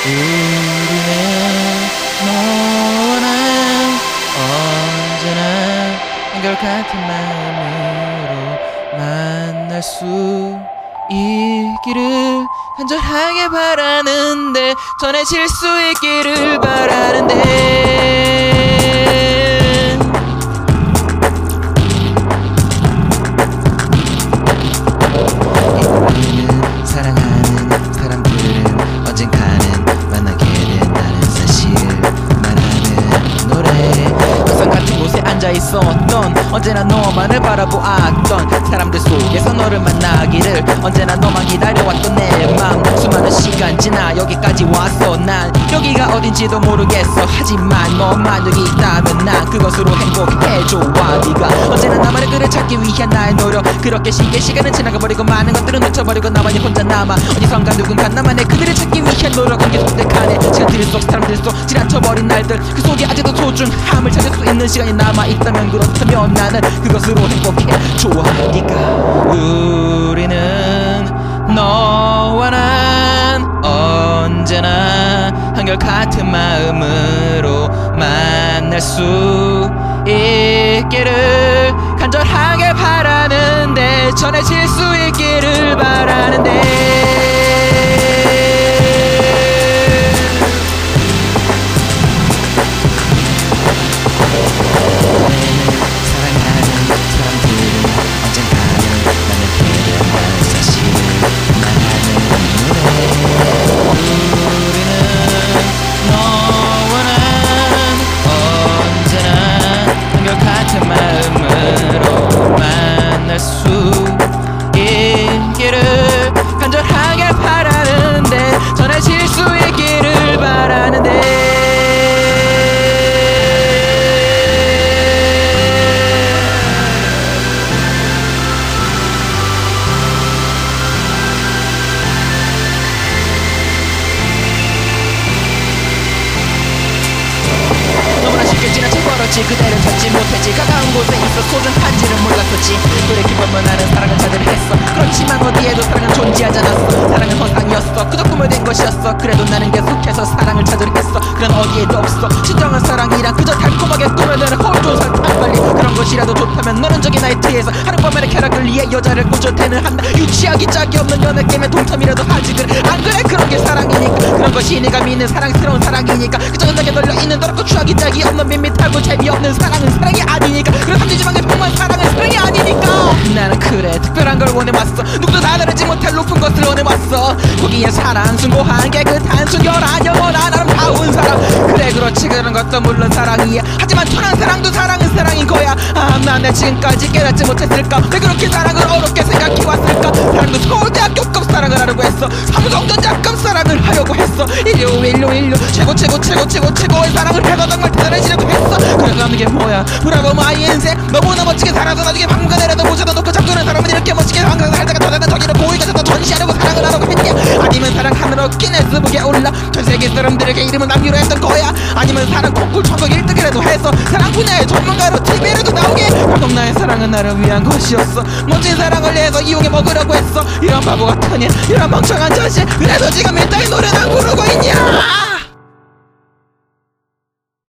우리는 너와 난 언제나 한결같은 마음으로 만날 수 있기를 간절하게 바라는데 전해질 수 있기를 바라는데 우리는 사랑하는 사람들은 언젠가는 만나게 된다는 사실을 말하는 노래 항상 같은 곳에 앉아있었던 언제나 너만을 바라보았던 사람들 속에서 너를 만나기를 언제나 너만 기다려왔던 내 맘 수많은 시간 지나 여기까지 왔어 난 여기가 어딘지도 모르겠어 하지만 너만 여기 있다면 난 그것으로 행복해 좋아 네가 언제나 나만의 그를 찾기 위한 나의 노력 그렇게 쉽게 시간은 지나가버리고 많은 것들은 놓쳐버리고 나만이 혼자 남아 어디선가 누군가 나만의 그들을 찾기 위한 노력은 계속돼 가네 시간들 속 사람들 속 지나쳐버린 날들 그 속에 아직도 소중함을 찾을 수 있는 시간이 남아있다면 그렇다면 나는 그것으로 행복해 좋아 네가 우리는 너와 난 언제나 한결같은 마음으로 만날 수 있기를 간절하게 바라는데 전해질 수 있기를 바라는데 그대를 찾지 못했지 가까운 곳에 있어 소중한지를 몰랐었지 그래 기쁨은 나는 사랑을 찾으려 했어 그렇지만 어디에도 사랑은 존재하지 않았어 사랑은 허상이었어 그저 꿈을 댄 것이었어 그래도 나는 계속해서 사랑을 찾으려 했어 그런 어디에도 없어 진정한 사랑이란 그저 달콤하게 꾸며내는 홀조선 탕발리 그런 것이라도 좋다면 너는 저기 나의 뒤에서 하룻밤의 쾌락을 위해 여자를 꼬셔대는 한다 유치하기 짝이 없는 연애 게임에 동참이라도 하지 그래 안 그래 그런 게 사랑이니까 그런 것이 네가 믿는 사랑스러운 사랑이니까 그저 은하게 널려있는 더럽고 추하기 짝이 없는 밋밋하고 재미없는 사랑은 사랑이 아니니까 그런 삼지지만 평범한 사랑은 사랑이 아니니까 나는 그래 특별한 걸 원해왔어 누구도 다 다르지 못할 높은 것을 원해왔어 거기에 사랑 숭고한 깨끗한 순결한 영원한 아름다운 사랑 그래 그렇지 그런 것도 물론 사랑이야 하지만 천한 사랑도 사랑은 사랑인 거야 난 내 지금까지 깨닫지 못했을까 왜 그렇게 사랑을 어렵게 생각해왔을까 사랑도 서울대학교급 사랑을 하려고 했어 삼성전자급 사랑을 하려고 했어 인류 최고의 사랑을 해서 정말 대단해지려고 했어 그래서 하는 게 뭐야 브라보 마이 인생 너무나 멋지게 살아서 나중에 방문가 내려도 모셔다 놓고 잡고는 사람은 이렇게 멋지게 항상 살다가 더다는 저기를 보이가 돼서 전시하려고 사랑을 하려고 했냐 아니면 사랑하느라 기네스북에 올라 전세계 사람들에게 이름을 남기로 했던 거야 아니면 사랑 콩쿨 전국 1등이라도 해서 사랑 분야의 전문가로 TV에라도 나오게 결국 나의 사랑은 나를 위한 것이었어 멋진 사랑을 위해서 이용해 먹으려고 했어 이런 바보 같은 일 이런 멍청한 자식 그래서 지금 일단